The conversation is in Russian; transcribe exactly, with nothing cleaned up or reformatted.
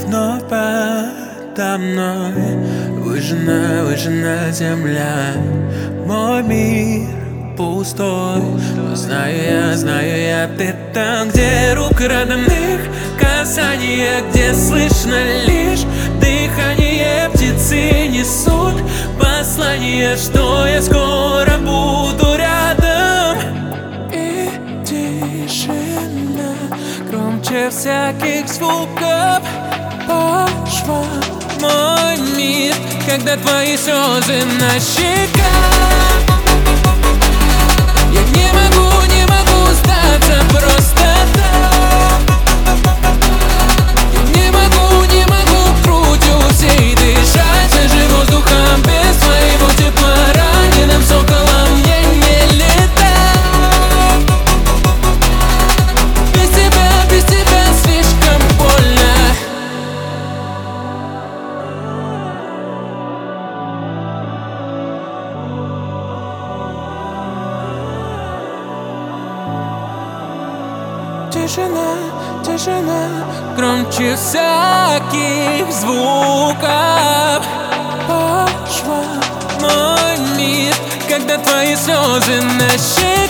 вновь подо мной. Выжжена, выжжена земля, мой мир пустой. Но знаю я, знаю я, ты там, где рук родных касание, где слышно лишь дыхание. Птицы несут послание, что я скоро буду рядом. И тишина громче всяких звуков по швам. Мой мир, когда твои слезы на щеках. Я не могу, не могу остаться просто так. Я не могу, не могу крутюсь и дышать свежим воздухом. Без твоего тепла раненым соколом мне не летать. Без тебя, без тебя слишком больно. Тишина, тишина громче всяких звуков по швам. Мой мир, когда твои слезы на щеках.